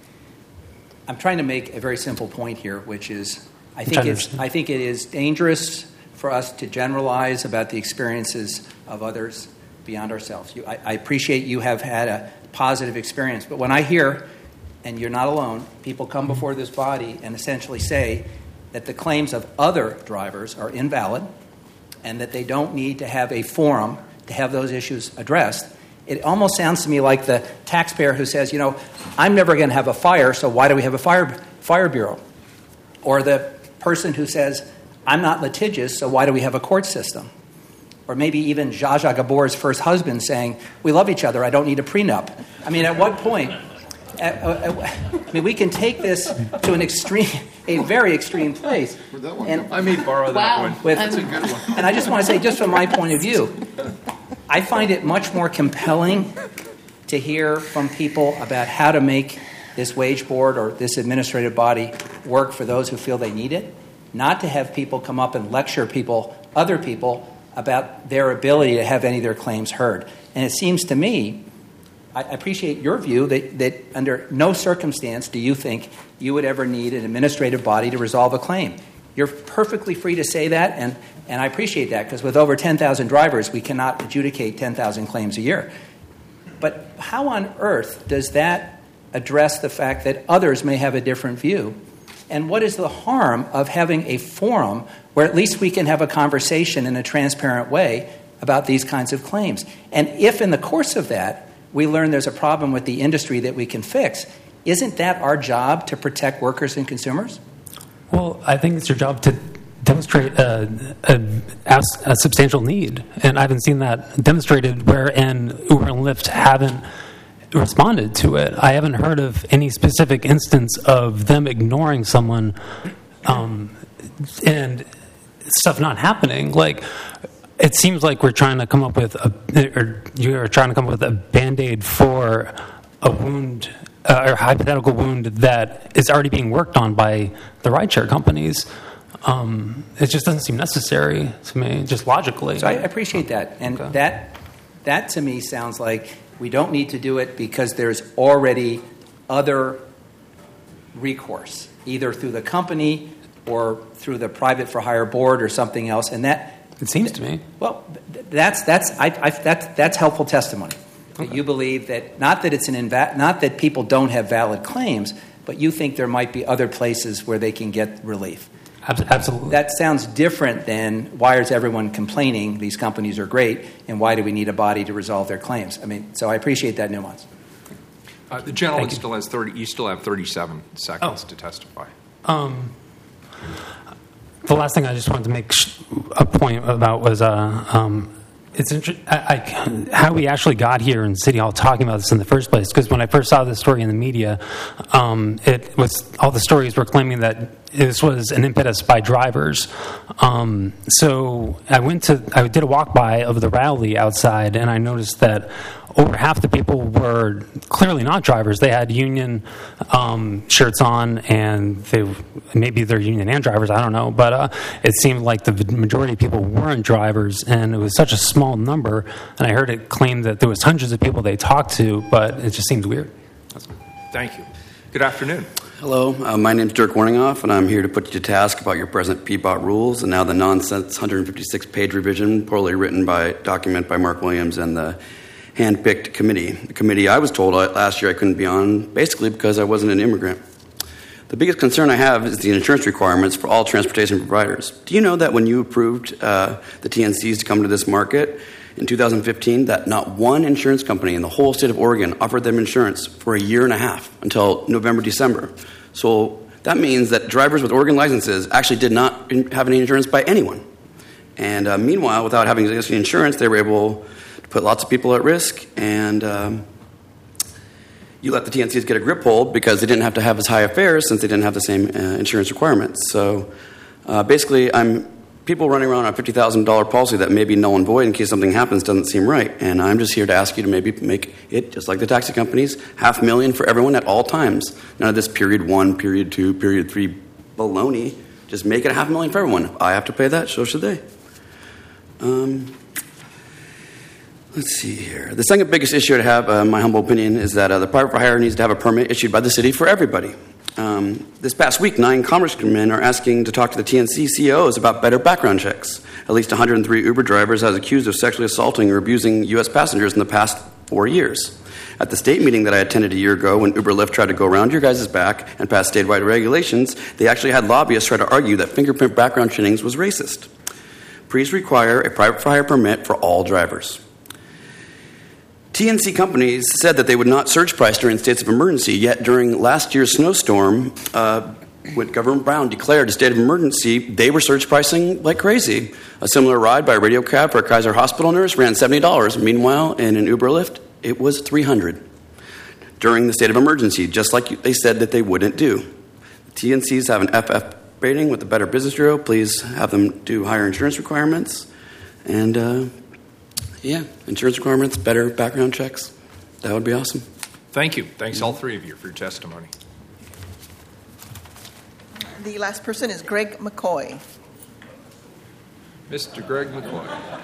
I'm trying to make a very simple point here, which is, I Which think I it's, understand. I think it is dangerous for us to generalize about the experiences of others beyond ourselves. You, I, I appreciate you have had a positive experience, but when I hear, and you're not alone, people come before this body and essentially say that the claims of other drivers are invalid and that they don't need to have a forum to have those issues addressed, it almost sounds to me like the taxpayer who says, you know, I'm never going to have a fire, so why do we have a fire, fire bureau? Or the person who says, I'm not litigious, so why do we have a court system? Or maybe even Zsa Zsa Gabor's first husband saying, we love each other, I don't need a prenup. I mean, at what point... At, uh, I mean, we can take this to an extreme, a very extreme place. And I may borrow that one. with, That's a good one. And I just want to say, just from my point of view, I find it much more compelling to hear from people about how to make this wage board or this administrative body work for those who feel they need it, not to have people come up and lecture people, other people, about their ability to have any of their claims heard. And it seems to me, I appreciate your view that, that under no circumstance do you think you would ever need an administrative body to resolve a claim. You're perfectly free to say that, and, and I appreciate that, because with over ten thousand drivers, we cannot adjudicate ten thousand claims a year. But how on earth does that address the fact that others may have a different view? And what is the harm of having a forum where at least we can have a conversation in a transparent way about these kinds of claims? And if in the course of that, we learn there's a problem with the industry that we can fix, isn't that our job to protect workers and consumers? Well, I think it's your job to demonstrate a, a, a substantial need, and I haven't seen that demonstrated wherein Uber and Lyft haven't responded to it. I haven't heard of any specific instance of them ignoring someone um, and stuff not happening. Like, it seems like we're trying to come up with a, or you're trying to come up with a Band-Aid for a wound uh, or hypothetical wound that is already being worked on by the rideshare companies. Um, it just doesn't seem necessary to me, just logically. So I appreciate that, and okay. that that to me sounds like we don't need to do it because there's already other recourse, either through the company or through the private for hire board or something else, and that it seems to me. Well, that's that's I, I, that's that's helpful testimony. Okay. That you believe that not that it's an inva- not that people don't have valid claims, but you think there might be other places where they can get relief. Absolutely. That sounds different than why is everyone complaining these companies are great and why do we need a body to resolve their claims? I mean, so I appreciate that nuance. Uh, the gentleman still has thirty. You still have thirty-seven seconds oh. to testify. Um, the last thing I just wanted to make a point about was uh, um, it's inter- I, I, how we actually got here in City Hall talking about this in the first place. Because when I first saw this story in the media, um, it was all the stories were claiming that this was an impetus by drivers. Um, so I went to I did a walk by of the rally outside, and I noticed that over half the people were clearly not drivers. They had union um, shirts on, and they maybe they're union and drivers. I don't know, but uh, it seemed like the majority of people weren't drivers, and it was such a small number. And I heard it claimed that there was hundreds of people they talked to, but it just seems weird. Thank you. Good afternoon. Hello, uh, my name is Dirk Warningoff, and I'm here to put you to task about your present P B O T rules and now the nonsense one hundred fifty-six page revision, poorly written by document by Mark Williams and the hand-picked committee. The committee I was told last year I couldn't be on, basically because I wasn't an immigrant. The biggest concern I have is the insurance requirements for all transportation providers. Do you know that when you approved uh, the T N Cs to come to this market in two thousand fifteen, that not one insurance company in the whole state of Oregon offered them insurance for a year and a half until November, December? So that means that drivers with Oregon licenses actually did not have any insurance by anyone. And uh, meanwhile, without having existing insurance, they were able to put lots of people at risk, and um, you let the T N Cs get a grip hold because they didn't have to have as high a fares since they didn't have the same uh, insurance requirements. So uh, basically, I'm people running around on a fifty thousand dollars policy that may be null and void in case something happens doesn't seem right. And I'm just here to ask you to maybe make it, just like the taxi companies, half a million for everyone at all times. None of this period one, period two, period three baloney. Just make it a half a million for everyone. If I have to pay that, so should they. Um, let's see here. The second biggest issue I have, uh, in my humble opinion, is that uh, the private for hire needs to have a permit issued by the city for everybody. Um, this past week, nine congressmen are asking to talk to the T N C C E Os about better background checks. At least one hundred three Uber drivers are accused of sexually assaulting or abusing U S passengers in the past four years. At the state meeting that I attended a year ago when Uber Lyft tried to go around your guys' back and pass statewide regulations, they actually had lobbyists try to argue that fingerprint background checkings was racist. Please require a private for hire permit for all drivers. T N C companies said that they would not surge price during states of emergency, yet during last year's snowstorm, uh, when Governor Brown declared a state of emergency, they were surge pricing like crazy. A similar ride by a radio cab for a Kaiser Hospital nurse ran seventy dollars. Meanwhile, in an Uber Lyft, it was three hundred dollars during the state of emergency, just like they said that they wouldn't do. T N Cs have an F F rating with the Better Business Bureau. Please have them do higher insurance requirements. And, uh, yeah, insurance requirements, better background checks. That would be awesome. Thank you. Thanks, all three of you, for your testimony. The last person is Greg McCoy. Mister Greg McCoy.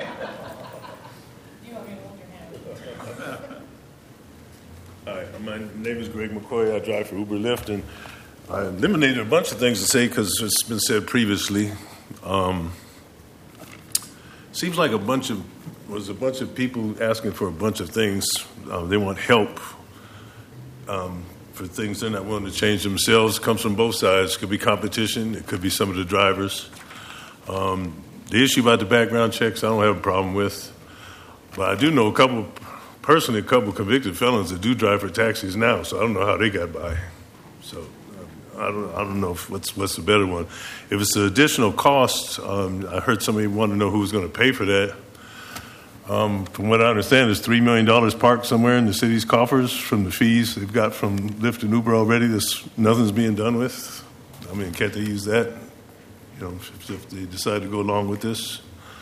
Hi, my name is Greg McCoy. I drive for Uber Lyft, and I eliminated a bunch of things to say because it's been said previously. Um, seems like a bunch of was a bunch of people asking for a bunch of things. Uh, they want help um, for things they're not willing to change themselves. It comes from both sides. It could be competition. It could be some of the drivers. Um, the issue about the background checks, I don't have a problem with. But I do know a couple, personally, a couple convicted felons that do drive for taxis now, so I don't know how they got by. So I don't, I don't know if what's what's the better one. If it's the additional cost, um, I heard somebody want to know who's going to pay for that. Um, from what I understand, there's three million dollars parked somewhere in the city's coffers from the fees they've got from Lyft and Uber already. That's nothing's being done with. I mean, can't they use that? You know, if, if they decide to go along with this.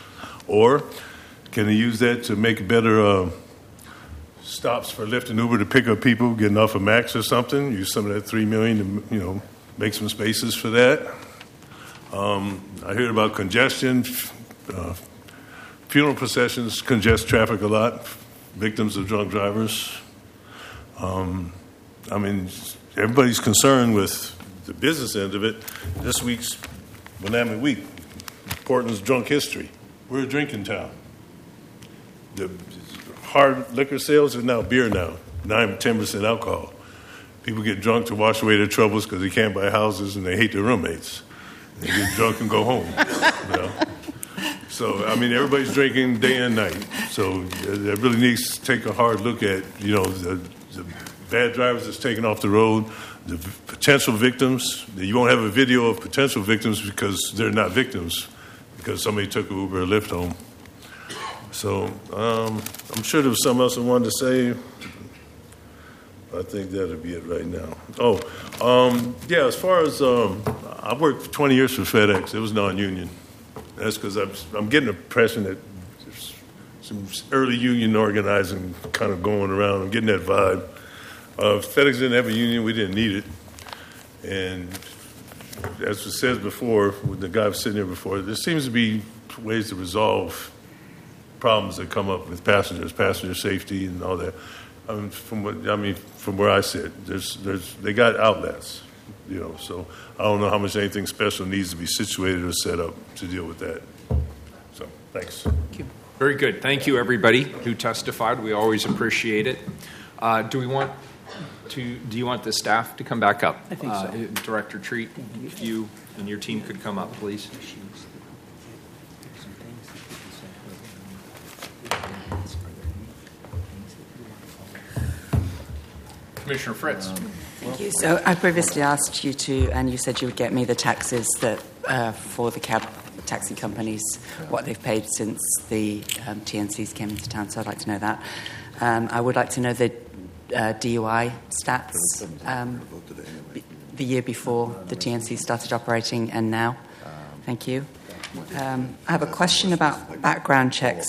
Or can they use that to make better uh, stops for Lyft and Uber to pick up people getting off of Max or something? Use some of that three million dollars to, you know, make some spaces for that. Um, I heard about congestion. Uh, funeral processions congest traffic a lot. Victims of drunk drivers. Um, I mean, everybody's concerned with the business end of it. This week's Willamette Week, Portland's drunk history. We're a drinking town. The hard liquor sales are now beer now, nine, ten percent alcohol. People get drunk to wash away their troubles because they can't buy houses and they hate their roommates. They get drunk and go home. You know? So, I mean, everybody's drinking day and night. So it really needs to take a hard look at, you know, the, the bad drivers that's taken off the road, the potential victims. You won't have a video of potential victims because they're not victims, because somebody took an Uber or Lyft home. So um, I'm sure there was something else I wanted to say. I think that'll be it right now. Oh, um, yeah, as far as, um, I worked for twenty years for FedEx. It was non-union. That's because I'm, I'm getting the impression that there's some early union organizing kind of going around. I'm getting that vibe. Uh, FedEx didn't have a union. We didn't need it. And as was said before, with the guy sitting here before, there seems to be ways to resolve problems that come up with passengers, passenger safety and all that. I mean, from what I mean, from where I sit, there's, there's, they got outlets, you know. So I don't know how much anything special needs to be situated or set up to deal with that. So thanks. Thank you. Very good. Thank you, everybody who testified. We always appreciate it. Uh, do we want to? Do you want the staff to come back up? I think so. Uh, Director Treat, if you and your team could come up, please. Commissioner Fritz. Thank you. So I previously asked you to, and you said you would get me the taxes that uh, for the cab taxi companies, what they've paid since the um, T N Cs came into town. So I'd like to know that. Um, I would like to know the uh, D U I stats um, b- the year before the T N C started operating and now. Thank you. Um, I have a question about background checks.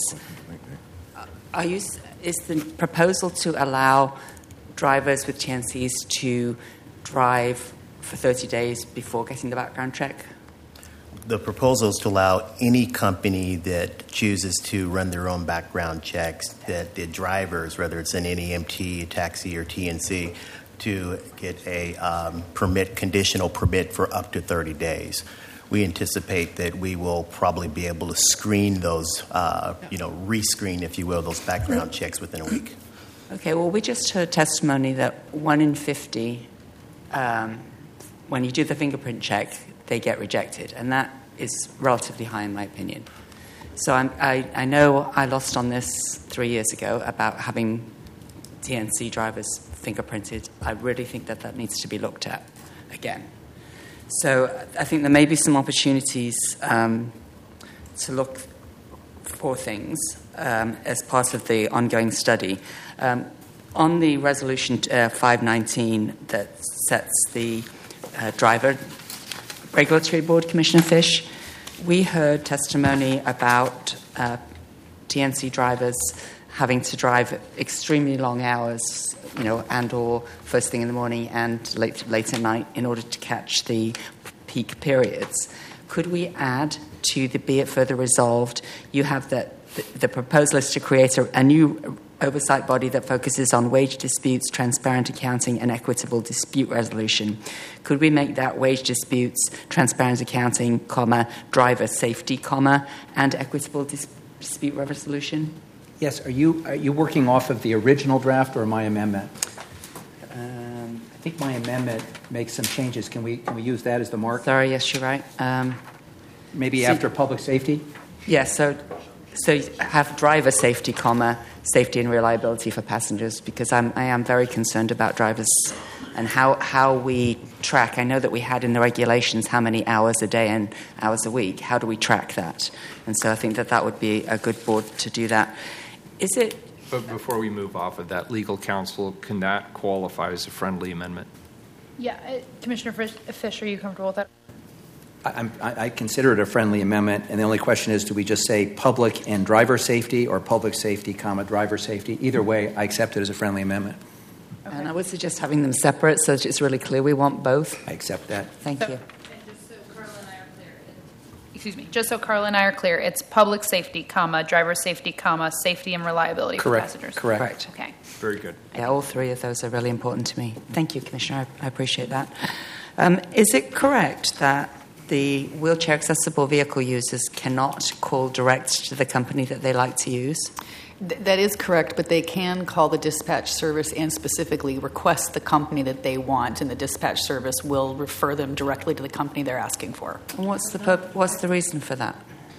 Are you? Is the proposal to allow drivers with T N Cs to drive for thirty days before getting the background check? The proposal is to allow any company that chooses to run their own background checks, that the drivers, whether it's an N E M T, a taxi, or T N C, to get a um, permit, conditional permit for up to thirty days. We anticipate that we will probably be able to screen those, uh, you know, rescreen, if you will, those background checks within a week. Okay, well, we just heard testimony that one in fifty, um, when you do the fingerprint check, they get rejected, and that is relatively high in my opinion. So I'm, I, I know I lost on this three years ago about having T N C drivers fingerprinted. I really think that that needs to be looked at again. So I think there may be some opportunities um, to look for things um, as part of the ongoing study. Um, on the resolution uh, five nineteen that sets the uh, driver regulatory board, Commissioner Fish, we heard testimony about uh, T N C drivers having to drive extremely long hours, you know, and or first thing in the morning and late, late at night in order to catch the peak periods. Could we add to the be it further resolved, you have that the, the proposal is to create a, a new oversight body that focuses on wage disputes, transparent accounting, and equitable dispute resolution. Could we make that wage disputes, transparent accounting, comma, driver safety, comma, and equitable dis- dispute resolution? Yes. Are you are you working off of the original draft or my amendment? Um, I think my amendment makes some changes. Can we can we use that as the mark? Sorry. Yes, you're right. Um, Maybe so, after public safety. Yes. Yeah, so so have driver safety, comma, safety and reliability for passengers, because I'm I am very concerned about drivers and how how we track. I know that we had in the regulations how many hours a day and hours a week. How do we track that? And so I think that that would be a good board to do that. Is it? But before we move off of that, legal counsel, can that qualify as a friendly amendment? Yeah, uh, Commissioner Fish, are you comfortable with that? I, I, I consider it a friendly amendment, and the only question is, do we just say public and driver safety, or public safety, comma, driver safety? Either way, I accept it as a friendly amendment. Okay. And I would suggest having them separate so that it's really clear we want both. I accept that. Thank you. Excuse me, just so Carla and I are clear, it's public safety, comma, driver safety, comma, safety and reliability Correct. for passengers. Correct. Right. Okay. Very good. Yeah, all three of those are really important to me. Thank you, Commissioner. I, I appreciate that. Um, is it correct that the wheelchair accessible vehicle users cannot call direct to the company that they like to use? Th- that is correct, but they can call the dispatch service and specifically request the company that they want, and the dispatch service will refer them directly to the company they're asking for. And what's the purp- what's the reason for that?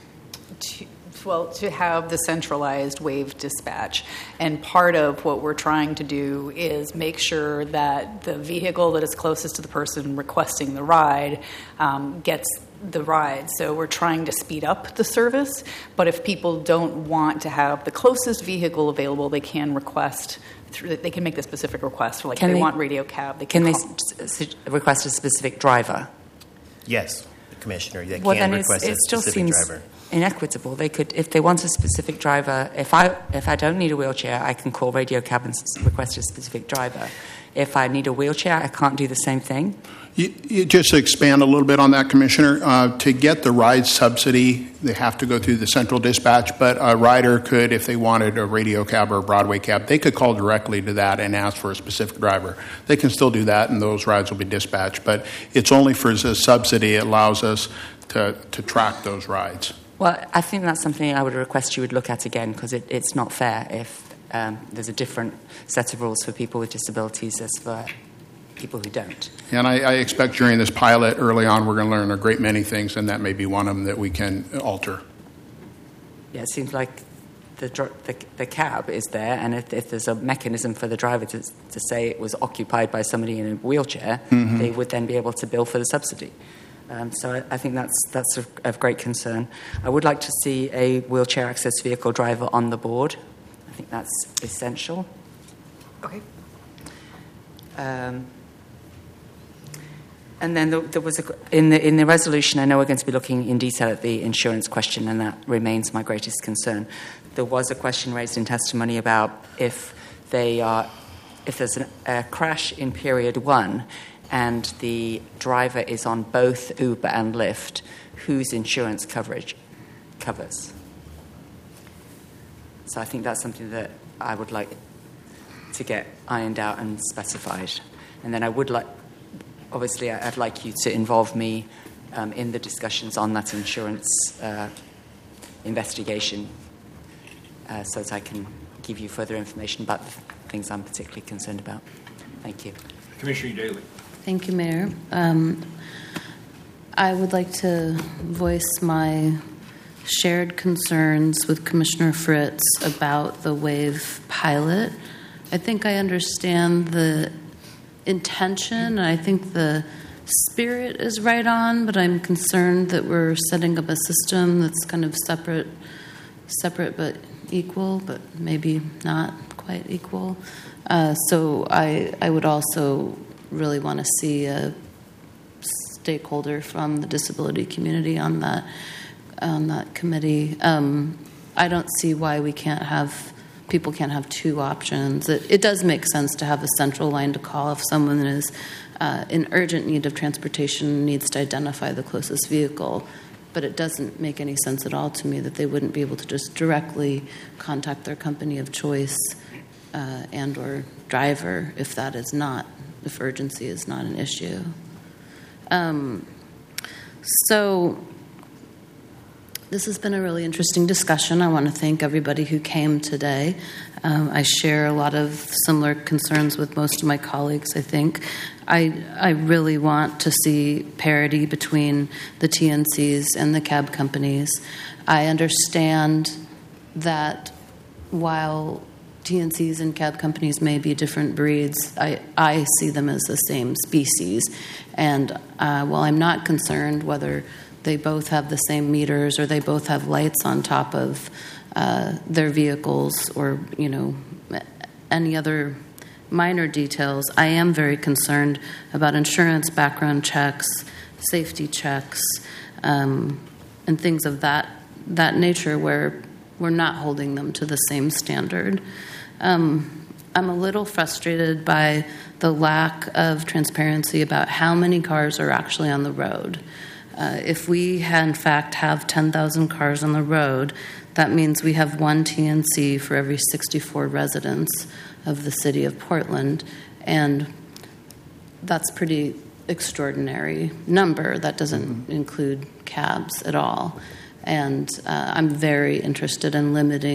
To, well, to have the centralized wave dispatch. And part of what we're trying to do is make sure that the vehicle that is closest to the person requesting the ride um, gets the ride. So we're trying to speed up the service, but if people don't want to have the closest vehicle available, they can request through, they can make the specific request. Like can if they, they want radio cab, they can, can they s- s- request a specific driver? Yes, Commissioner, they well, can then request it a still specific seems driver. Inequitable. They could, if they want a specific driver. If I if I don't need a wheelchair, I can call Radio Cab and s- request a specific driver. If I need a wheelchair, I can't do the same thing. You, you just to expand a little bit on that, Commissioner. Uh, to get the ride subsidy, they have to go through the central dispatch, but a rider could, if they wanted a radio cab or a Broadway cab, they could call directly to that and ask for a specific driver. They can still do that, and those rides will be dispatched, but it's only for the subsidy. It allows us to, to track those rides. Well, I think that's something I would request you would look at again, because it, it's not fair if um, there's a different set of rules for people with disabilities as for people who don't. And I, I expect during this pilot early on we're going to learn a great many things, and that may be one of them that we can alter. Yeah, it seems like the dr- the, the cab is there, and if, if there's a mechanism for the driver to, to say it was occupied by somebody in a wheelchair, Mm-hmm. they would then be able to bill for the subsidy. Um, so I, I think that's that's of, of great concern. I would like to see a wheelchair access vehicle driver on the board. I think that's essential. Okay. Um, and then there, there was a, in the in the resolution. I know we're going to be looking in detail at the insurance question, and that remains my greatest concern. There was a question raised in testimony about if they are if there's an, a crash in period one, and the driver is on both Uber and Lyft, whose insurance coverage covers. So I think that's something that I would like to get ironed out and specified. And then I would like, obviously, I'd like you to involve me um, in the discussions on that insurance uh, investigation uh, so that I can give you further information about the things I'm particularly concerned about. Thank you. Commissioner Daly. Thank you, Mayor. Um, I would like to voice my shared concerns with Commissioner Fritz about the WAVE pilot. I think I understand the intention. I think the spirit is right on, but I'm concerned that we're setting up a system that's kind of separate, separate but equal, but maybe not quite equal. Uh, so I, I would also really want to see a stakeholder from the disability community on that on that committee. Um, I don't see why we can't have people can't have two options. It, it does make sense to have a central line to call if someone is uh, in urgent need of transportation, needs to identify the closest vehicle. But it doesn't make any sense at all to me that they wouldn't be able to just directly contact their company of choice uh, and or driver if that is not, if urgency is not an issue. Um, so this has been a really interesting discussion. I want to thank everybody who came today. Um, I share a lot of similar concerns with most of my colleagues, I think. I, I really want to see parity between the T N Cs and the cab companies. I understand that while T N Cs and cab companies may be different breeds, I, I see them as the same species. And uh, while I'm not concerned whether they both have the same meters or they both have lights on top of uh, their vehicles or, you know, any other minor details, I am very concerned about insurance background checks, safety checks, um, and things of that that nature where we're not holding them to the same standard. Um, I'm a little frustrated by the lack of transparency about how many cars are actually on the road. Uh, if we, in fact, have ten thousand cars on the road, that means we have one T N C for every sixty-four residents of the city of Portland, and that's pretty extraordinary number. That doesn't mm-hmm. include cabs at all. And uh, I'm very interested in limiting